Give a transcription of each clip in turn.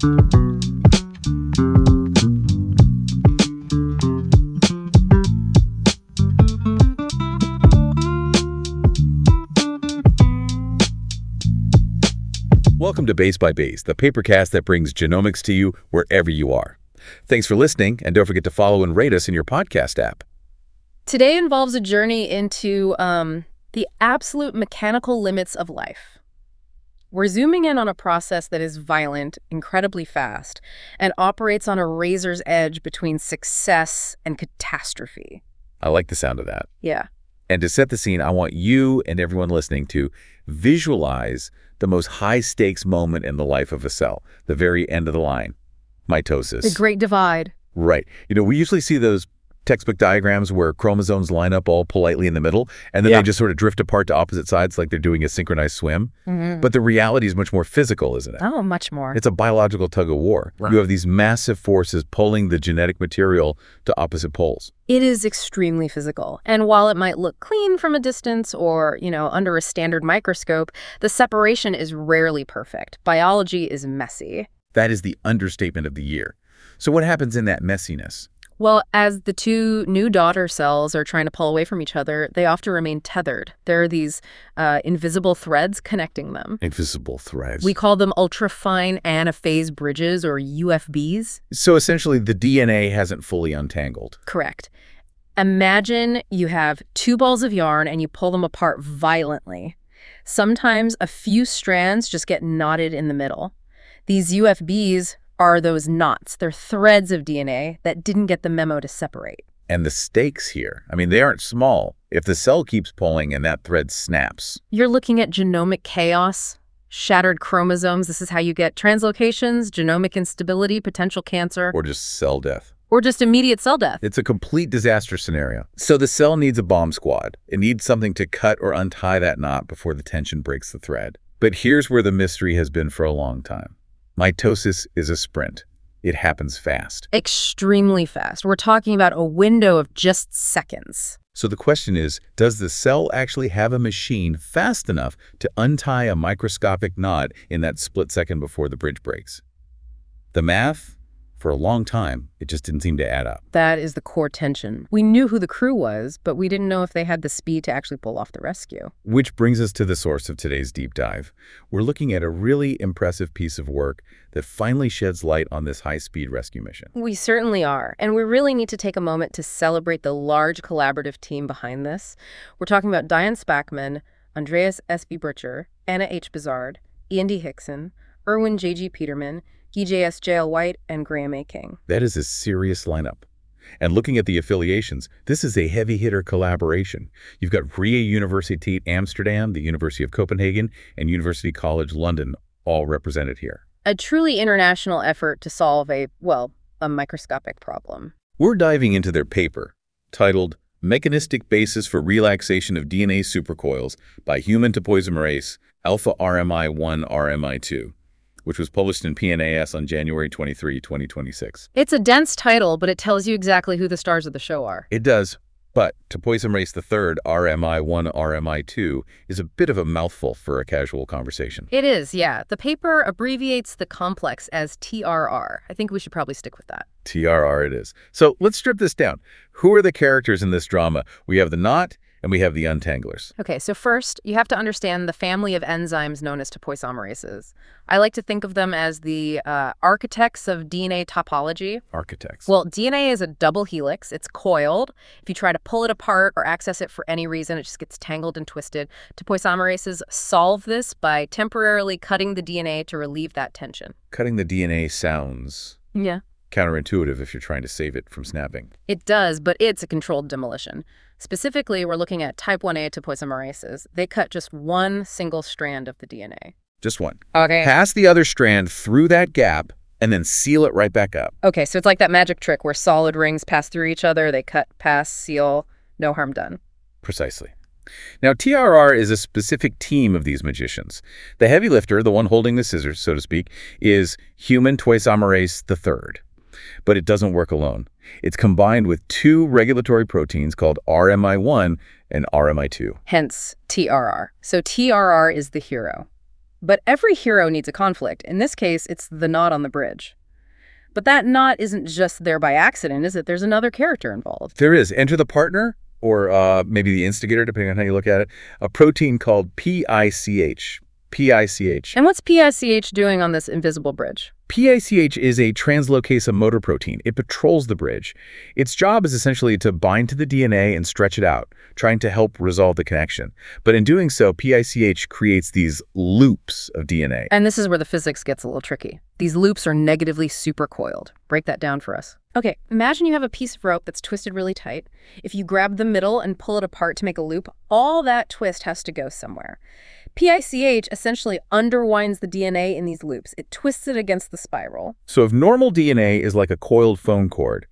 Welcome to Base by Base, the papercast that brings genomics to you wherever you are. Thanks for listening, and don't forget to follow and rate us in your podcast app. Today involves a journey into the absolute mechanical limits of life. We're zooming in on a process that is violent, incredibly fast, and operates on a razor's edge between success and catastrophe. I like the sound of that. Yeah. And to set the scene, I want you and everyone listening to visualize the most high-stakes moment in the life of a cell, the very end of the line, mitosis. The Great Divide. Right. We usually see those textbook diagrams where chromosomes line up all politely in the middle, and then they just sort of drift apart to opposite sides like they're doing a synchronized swim. Mm-hmm. But the reality is much more physical, isn't it? Oh, much more. It's a biological tug-of-war. Right. You have these massive forces pulling the genetic material to opposite poles. It is extremely physical. And while it might look clean from a distance or, under a standard microscope, the separation is rarely perfect. Biology is messy. That is the understatement of the year. So what happens in that messiness? Well, as the two new daughter cells are trying to pull away from each other, they often remain tethered. There are these invisible threads connecting them. Invisible threads. We call them ultrafine anaphase bridges, or UFBs. So essentially, the DNA hasn't fully untangled. Correct. Imagine you have two balls of yarn and you pull them apart violently. Sometimes a few strands just get knotted in the middle. These UFBs are those knots. They're threads of DNA that didn't get the memo to separate. And the stakes here, they aren't small. If the cell keeps pulling and that thread snaps. You're looking at genomic chaos, shattered chromosomes. This is how you get translocations, genomic instability, potential cancer. Or just cell death. Or just immediate cell death. It's a complete disaster scenario. So the cell needs a bomb squad. It needs something to cut or untie that knot before the tension breaks the thread. But here's where the mystery has been for a long time. Mitosis is a sprint. It happens fast. Extremely fast. We're talking about a window of just seconds. So the question is, does the cell actually have a machine fast enough to untie a microscopic knot in that split second before the bridge breaks? The math, for a long time, it just didn't seem to add up. That is the core tension. We knew who the crew was, but we didn't know if they had the speed to actually pull off the rescue. Which brings us to the source of today's deep dive. We're looking at a really impressive piece of work that finally sheds light on this high-speed rescue mission. We certainly are, and we really need to take a moment to celebrate the large collaborative team behind this. We're talking about Diane Spackman, Andreas S.B. Butcher, Anna H. Bizard, Ian D. Hickson, Erwin J.G. Peterman, EJS J.L. White, and Graham A. King. That is a serious lineup. And looking at the affiliations, this is a heavy-hitter collaboration. You've got Vrije Universiteit Amsterdam, the University of Copenhagen, and University College London all represented here. A truly international effort to solve a microscopic problem. We're diving into their paper, titled Mechanistic Basis for Relaxation of DNA Supercoils by Human Topoisomerase Alpha RMI1 RMI2. Which was published in PNAS on January 23, 2026. It's a dense title, but it tells you exactly who the stars of the show are. It does, but topoisomerase III, RMI1, RMI2, is a bit of a mouthful for a casual conversation. It is, yeah. The paper abbreviates the complex as TRR. I think we should probably stick with that. TRR it is. So let's strip this down. Who are the characters in this drama? We have the knot, and we have the untanglers. Okay, so first, you have to understand the family of enzymes known as topoisomerases. I like to think of them as the architects of DNA topology. Architects. Well, DNA is a double helix. It's coiled. If you try to pull it apart or access it for any reason, it just gets tangled and twisted. Topoisomerases solve this by temporarily cutting the DNA to relieve that tension. Cutting the DNA sounds counterintuitive if you're trying to save it from snapping. It does, but it's a controlled demolition. Specifically, we're looking at type 1A topoisomerases. They cut just one single strand of the DNA. Just one. Okay. Pass the other strand through that gap and then seal it right back up. Okay, so it's like that magic trick where solid rings pass through each other. They cut, pass, seal, no harm done. Precisely. Now, TRR is a specific team of these magicians. The heavy lifter, the one holding the scissors, so to speak, is human topoisomerase III. But it doesn't work alone. It's combined with two regulatory proteins called RMI1 and RMI2. Hence TRR. So TRR is the hero. But every hero needs a conflict. In this case, it's the knot on the bridge. But that knot isn't just there by accident, is it? There's another character involved. There is. Enter the partner, or maybe the instigator, depending on how you look at it, a protein called PICH. PICH. And what's PICH doing on this invisible bridge? PICH is a translocase motor protein. It patrols the bridge. Its job is essentially to bind to the DNA and stretch it out, trying to help resolve the connection. But in doing so, PICH creates these loops of DNA. And this is where the physics gets a little tricky. These loops are negatively supercoiled. Break that down for us. Okay, imagine you have a piece of rope that's twisted really tight. If you grab the middle and pull it apart to make a loop, all that twist has to go somewhere. PICH essentially underwinds the DNA in these loops. It twists it against the spiral. So if normal DNA is like a coiled phone cord,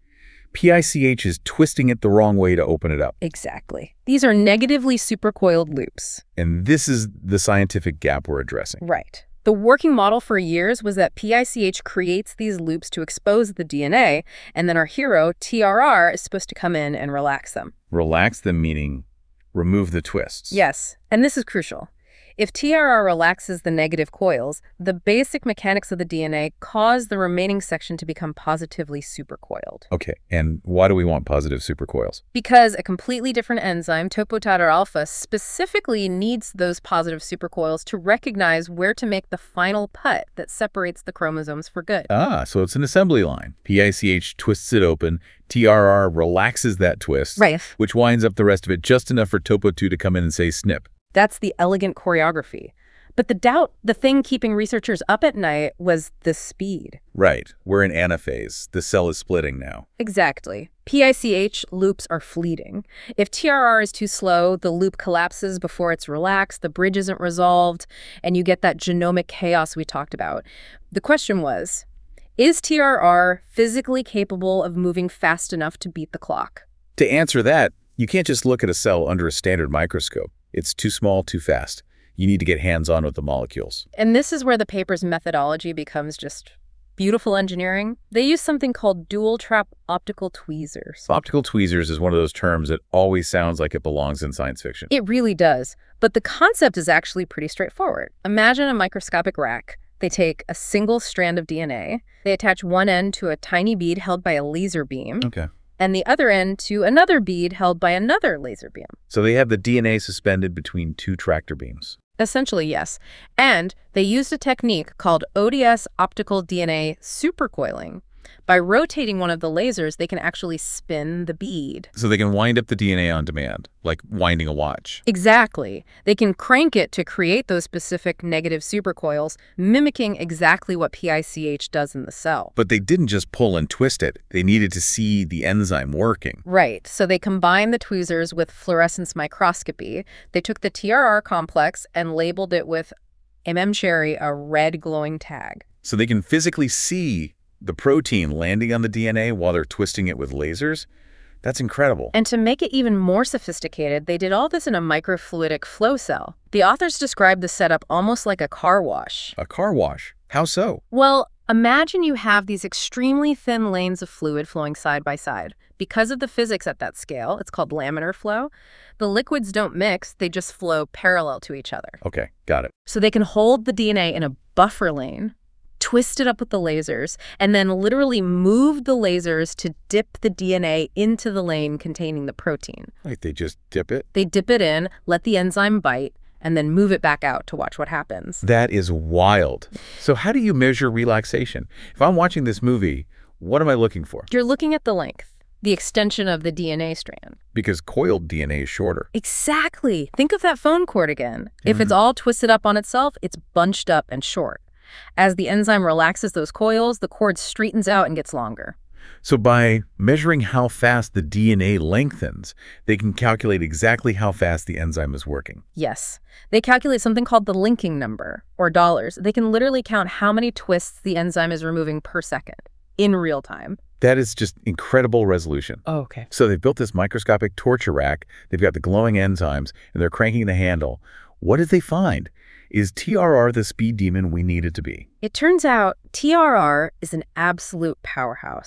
PICH is twisting it the wrong way to open it up. Exactly. These are negatively supercoiled loops. And this is the scientific gap we're addressing. Right. The working model for years was that PICH creates these loops to expose the DNA, and then our hero, TRR, is supposed to come in and relax them. Relax them meaning remove the twists. Yes, and this is crucial. If TRR relaxes the negative coils, the basic mechanics of the DNA cause the remaining section to become positively supercoiled. Okay, and why do we want positive supercoils? Because a completely different enzyme, topoisomerase alpha, specifically needs those positive supercoils to recognize where to make the final putt that separates the chromosomes for good. Ah, so it's an assembly line. PICH twists it open, TRR relaxes that twist, Right. which winds up the rest of it just enough for Topo2 to come in and say snip. That's the elegant choreography. But the thing keeping researchers up at night was the speed. Right, we're in anaphase. The cell is splitting now. Exactly. PICH loops are fleeting. If TRR is too slow, the loop collapses before it's relaxed, the bridge isn't resolved, and you get that genomic chaos we talked about. The question was, is TRR physically capable of moving fast enough to beat the clock? To answer that, you can't just look at a cell under a standard microscope. It's too small, too fast. You need to get hands-on with the molecules. And this is where the paper's methodology becomes just beautiful engineering. They use something called dual-trap optical tweezers. Optical tweezers is one of those terms that always sounds like it belongs in science fiction. It really does. But the concept is actually pretty straightforward. Imagine a microscopic rack. They take a single strand of DNA. They attach one end to a tiny bead held by a laser beam. Okay. And the other end to another bead held by another laser beam. So they have the DNA suspended between two tractor beams. Essentially, yes. And they used a technique called ODS optical DNA supercoiling. By rotating one of the lasers, they can actually spin the bead. So they can wind up the DNA on demand, like winding a watch. Exactly. They can crank it to create those specific negative supercoils, mimicking exactly what PICH does in the cell. But they didn't just pull and twist it. They needed to see the enzyme working. Right. So they combined the tweezers with fluorescence microscopy. They took the TRR complex and labeled it with cherry, a red glowing tag. So they can physically see the protein landing on the DNA while they're twisting it with lasers? That's incredible. And to make it even more sophisticated, they did all this in a microfluidic flow cell. The authors described the setup almost like a car wash. A car wash? How so? Well, imagine you have these extremely thin lanes of fluid flowing side by side. Because of the physics at that scale, it's called laminar flow, the liquids don't mix, they just flow parallel to each other. Okay, got it. So they can hold the DNA in a buffer lane, twist it up with the lasers, and then literally move the lasers to dip the DNA into the lane containing the protein. Right, they just dip it? They dip it in, let the enzyme bite, and then move it back out to watch what happens. That is wild. So how do you measure relaxation? If I'm watching this movie, what am I looking for? You're looking at the length, the extension of the DNA strand. Because coiled DNA is shorter. Exactly. Think of that phone cord again. If it's all twisted up on itself, it's bunched up and short. As the enzyme relaxes those coils, the cord straightens out and gets longer. So by measuring how fast the DNA lengthens, they can calculate exactly how fast the enzyme is working. Yes. They calculate something called the linking number, or dollars. They can literally count how many twists the enzyme is removing per second, in real time. That is just incredible resolution. Oh, okay. So they've built this microscopic torture rack, they've got the glowing enzymes, and they're cranking the handle. What did they find? Is TRR the speed demon we need it to be? It turns out TRR is an absolute powerhouse.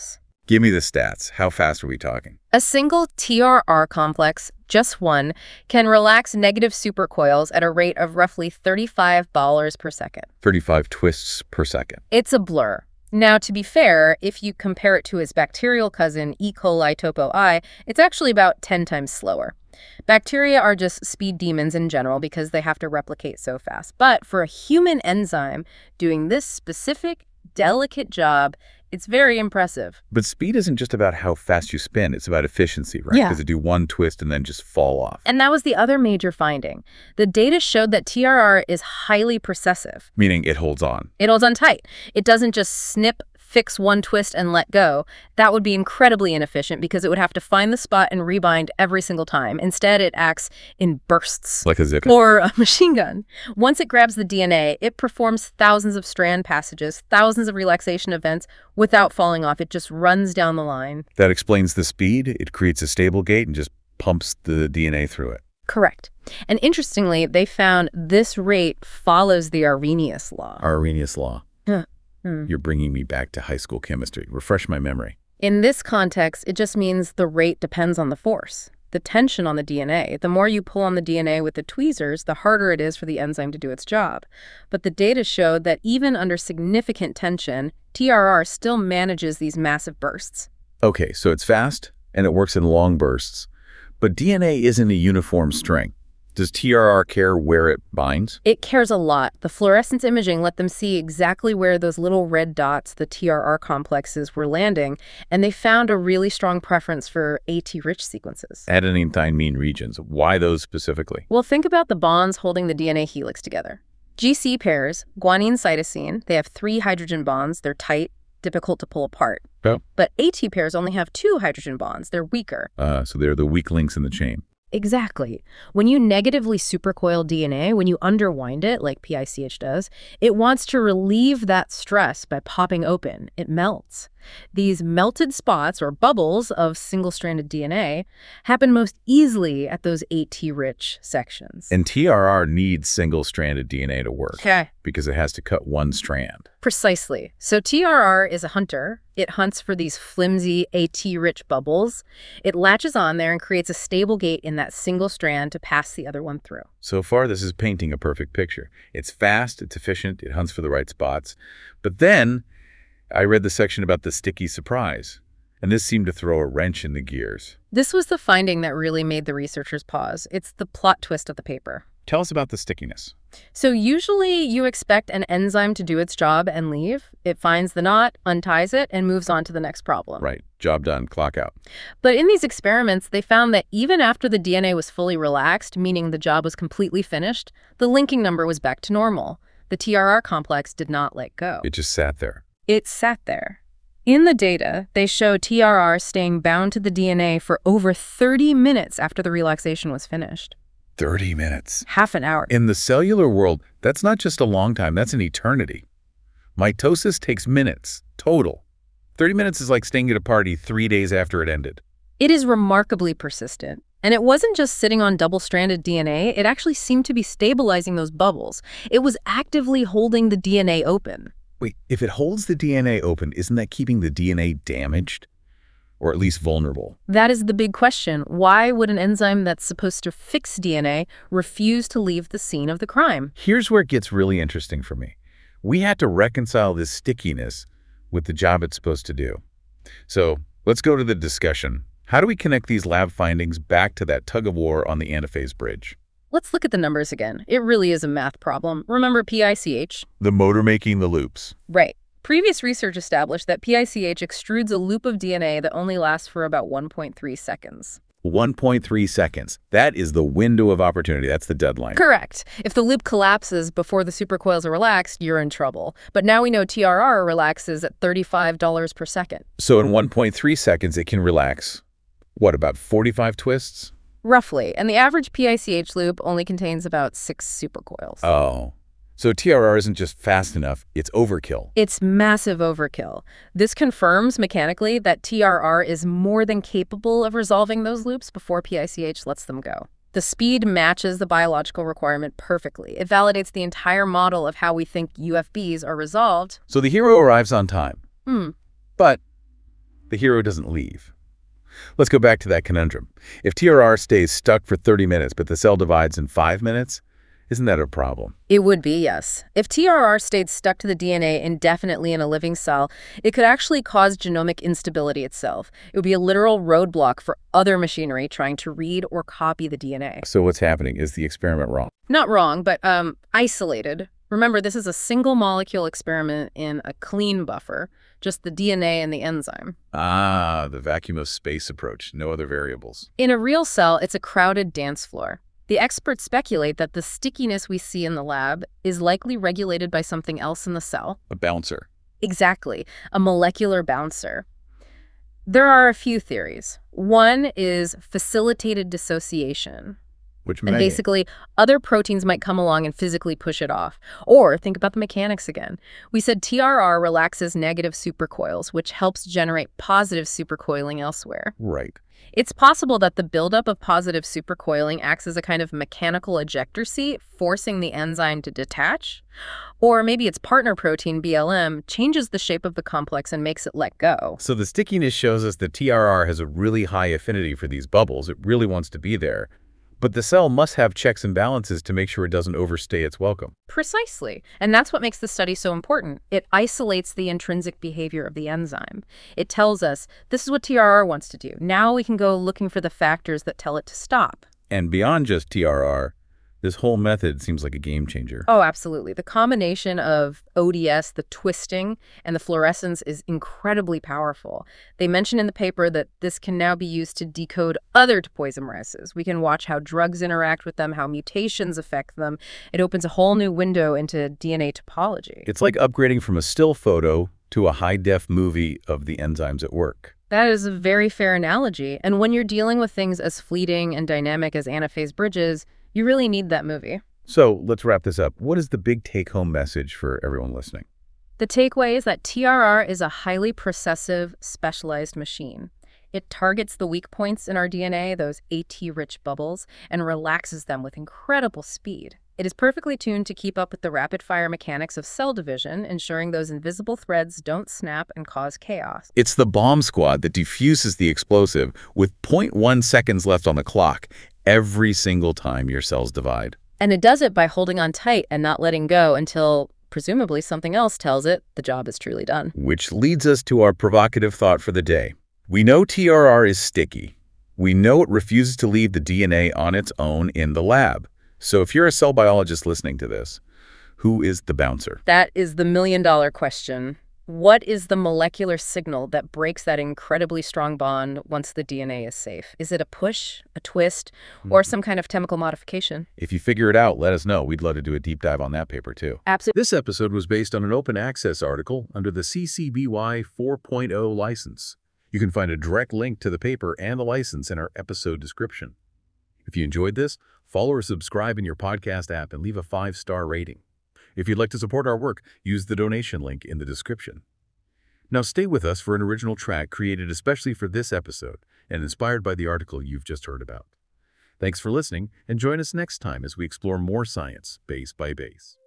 Give me the stats. How fast are we talking? A single TRR complex, just one, can relax negative supercoils at a rate of roughly 35 balls per second. 35 twists per second. It's a blur. Now, to be fair, if you compare it to its bacterial cousin, E. coli topo I, it's actually about 10 times slower. Bacteria are just speed demons in general because they have to replicate so fast. But for a human enzyme doing this specific, delicate job, it's very impressive. But speed isn't just about how fast you spin. It's about efficiency, right? Yeah. Because it do one twist and then just fall off. And that was the other major finding. The data showed that TRR is highly precessive. Meaning it holds on. It holds on tight. It doesn't just snip, fix one twist and let go. That would be incredibly inefficient because it would have to find the spot and rebind every single time. Instead, it acts in bursts. Like a zip. Or a machine gun. Once it grabs the DNA, it performs thousands of strand passages, thousands of relaxation events without falling off. It just runs down the line. That explains the speed. It creates a stable gate and just pumps the DNA through it. Correct. And interestingly, they found this rate follows the Arrhenius law. Arrhenius law. Huh. You're bringing me back to high school chemistry. Refresh my memory. In this context, it just means the rate depends on the force, the tension on the DNA. The more you pull on the DNA with the tweezers, the harder it is for the enzyme to do its job. But the data showed that even under significant tension, TRR still manages these massive bursts. Okay, so it's fast and it works in long bursts. But DNA isn't a uniform string. Does TRR care where it binds? It cares a lot. The fluorescence imaging let them see exactly where those little red dots, the TRR complexes, were landing, and they found a really strong preference for AT-rich sequences. Adenine, thymine regions. Why those specifically? Well, think about the bonds holding the DNA helix together. GC pairs, guanine, cytosine, they have 3 hydrogen bonds. They're tight, difficult to pull apart. Oh. But AT pairs only have 2 hydrogen bonds. They're weaker. So they're the weak links in the chain. Exactly. When you negatively supercoil DNA, when you underwind it, like PICH does, it wants to relieve that stress by popping open. It melts. These melted spots, or bubbles, of single-stranded DNA happen most easily at those AT-rich sections. And TRR needs single-stranded DNA to work. Okay. Because it has to cut one strand. Precisely. So TRR is a hunter. It hunts for these flimsy AT-rich bubbles. It latches on there and creates a stable gate in that single strand to pass the other one through. So far, this is painting a perfect picture. It's fast, it's efficient, it hunts for the right spots. But then I read the section about the sticky surprise, and this seemed to throw a wrench in the gears. This was the finding that really made the researchers pause. It's the plot twist of the paper. Tell us about the stickiness. So usually you expect an enzyme to do its job and leave. It finds the knot, unties it, and moves on to the next problem. Right. Job done. Clock out. But in these experiments, they found that even after the DNA was fully relaxed, meaning the job was completely finished, the linking number was back to normal. The TRR complex did not let go. It just sat there. It sat there. In the data, they show TRR staying bound to the DNA for over 30 minutes after the relaxation was finished. 30 minutes. Half an hour. In the cellular world, that's not just a long time, that's an eternity. Mitosis takes minutes, total. 30 minutes is like staying at a party 3 days after it ended. It is remarkably persistent. And it wasn't just sitting on double-stranded DNA, it actually seemed to be stabilizing those bubbles. It was actively holding the DNA open. Wait, if it holds the DNA open, isn't that keeping the DNA damaged? Or at least vulnerable? That is the big question. Why would an enzyme that's supposed to fix DNA refuse to leave the scene of the crime? Here's where it gets really interesting for me. We had to reconcile this stickiness with the job it's supposed to do. So let's go to the discussion. How do we connect these lab findings back to that tug-of-war on the anaphase bridge? Let's look at the numbers again. It really is a math problem. Remember PICH? The motor making the loops. Right. Previous research established that PICH extrudes a loop of DNA that only lasts for about 1.3 seconds. 1.3 seconds. That is the window of opportunity. That's the deadline. Correct. If the loop collapses before the supercoils are relaxed, you're in trouble. But now we know TRR relaxes at $35 per second. So in 1.3 seconds, it can relax, what, about 45 twists? Roughly. And the average PICH loop only contains about 6 supercoils. Oh. So TRR isn't just fast enough, it's overkill. It's massive overkill. This confirms mechanically that TRR is more than capable of resolving those loops before PICH lets them go. The speed matches the biological requirement perfectly. It validates the entire model of how we think UFBs are resolved. So the hero arrives on time. But the hero doesn't leave. Let's go back to that conundrum. If TRR stays stuck for 30 minutes but the cell divides in 5 minutes, isn't that a problem? It would be, yes. If TRR stayed stuck to the DNA indefinitely in a living cell, it could actually cause genomic instability itself. It would be a literal roadblock for other machinery trying to read or copy the DNA. So what's happening? Is the experiment wrong? Not wrong, but isolated. Remember, this is a single molecule experiment in a clean buffer, just the DNA and the enzyme. Ah, the vacuum of space approach, no other variables. In a real cell, it's a crowded dance floor. The experts speculate that the stickiness we see in the lab is likely regulated by something else in the cell. A bouncer. Exactly, a molecular bouncer. There are a few theories. One is facilitated dissociation. Which And basically, other proteins might come along and physically push it off. Or think about the mechanics again. We said TRR relaxes negative supercoils, which helps generate positive supercoiling elsewhere. Right. It's possible that the buildup of positive supercoiling acts as a kind of mechanical ejector seat, forcing the enzyme to detach. Or maybe its partner protein, BLM, changes the shape of the complex and makes it let go. So the stickiness shows us that TRR has a really high affinity for these bubbles. It really wants to be there. But the cell must have checks and balances to make sure it doesn't overstay its welcome. Precisely. And that's what makes the study so important. It isolates the intrinsic behavior of the enzyme. It tells us, this is what TRR wants to do. Now we can go looking for the factors that tell it to stop. And beyond just TRR, this whole method seems like a game changer. Oh, absolutely. The combination of ODS, the twisting, and the fluorescence is incredibly powerful. They mention in the paper that this can now be used to decode other topoisomerases. We can watch how drugs interact with them, how mutations affect them. It opens a whole new window into DNA topology. It's like upgrading from a still photo to a high-def movie of the enzymes at work. That is a very fair analogy. And when you're dealing with things as fleeting and dynamic as anaphase bridges, you really need that movie. So let's wrap this up. What is the big take-home message for everyone listening? The takeaway is that TRR is a highly processive, specialized machine. It targets the weak points in our DNA, those AT-rich bubbles, and relaxes them with incredible speed. It is perfectly tuned to keep up with the rapid-fire mechanics of cell division, ensuring those invisible threads don't snap and cause chaos. It's the bomb squad that defuses the explosive with 0.1 seconds left on the clock every single time your cells divide. And it does it by holding on tight and not letting go until, presumably, something else tells it the job is truly done. Which leads us to our provocative thought for the day. We know TRR is sticky. We know it refuses to leave the DNA on its own in the lab. So if you're a cell biologist listening to this, who is the bouncer? That is the million-dollar question. What is the molecular signal that breaks that incredibly strong bond once the DNA is safe? Is it a push, a twist, or some kind of chemical modification? If you figure it out, let us know. We'd love to do a deep dive on that paper too. Absolutely. This episode was based on an open access article under the CC BY 4.0 license. You can find a direct link to the paper and the license in our episode description. If you enjoyed this, follow or subscribe in your podcast app and leave a 5-star rating. If you'd like to support our work, use the donation link in the description. Now stay with us for an original track created especially for this episode and inspired by the article you've just heard about. Thanks for listening, and join us next time as we explore more science, base by base.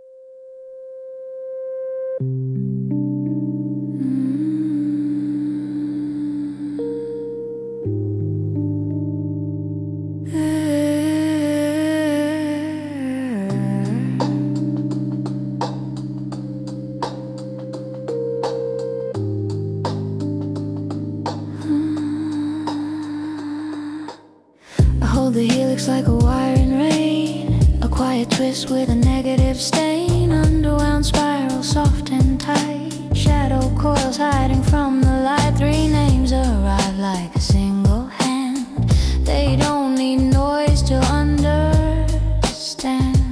The helix like a wire in rain, a quiet twist with a negative stain, underwound spiral soft and tight, shadow coils hiding from the light. 3 names arrive like a single hand. They don't need noise to understand.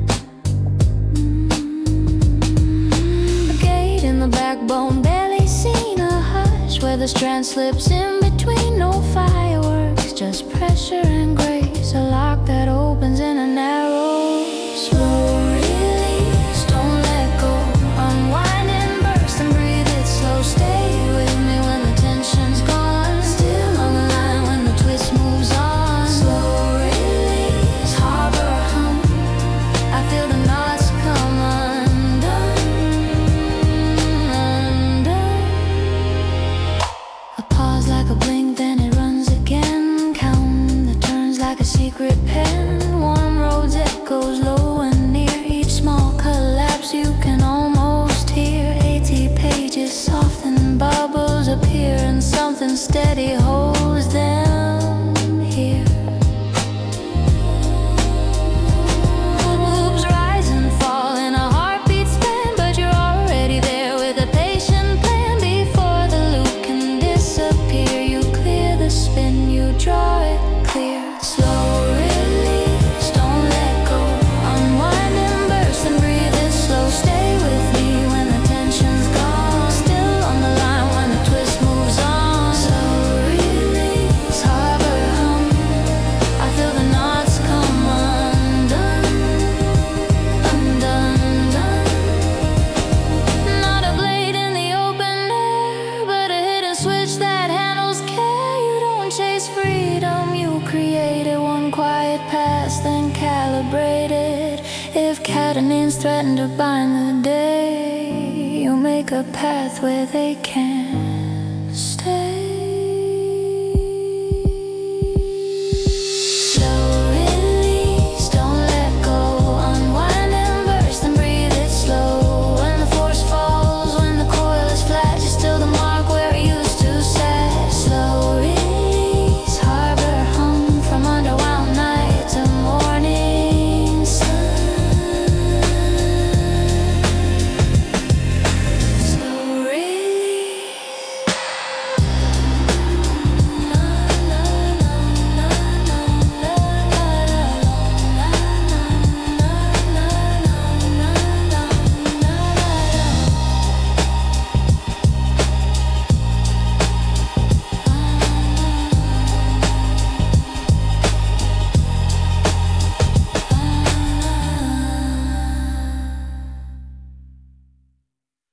A gate in the backbone, barely seen, a hush where the strand slips in between. No fireworks, just pressure and grace, a lock that opens in a narrow, slow release. Don't let go, unwind and burst and breathe it slow. Stay with me when the tension's gone, still on the line when the twist moves on. Slow release, harbor hum, I feel the knots come undone, undone. something steady holds them here. Hoops rise and fall in a heartbeat span, but you're already there with a patient plan. Before the loop can disappear, you clear the spin, you draw it clear. Slow release, don't let go. Unwind and burst and breathe it slow. Stay with me when the tension's gone. Still on the line when the twist moves on. Slow release, harbor hum. I feel the knots come undone, undone, done. Not a blade in the open air, but a hidden switch that handles care. You don't chase freedom, you create it. One quiet pass, then calibrate it. If catenines threaten to bind the day, you make a path where they can.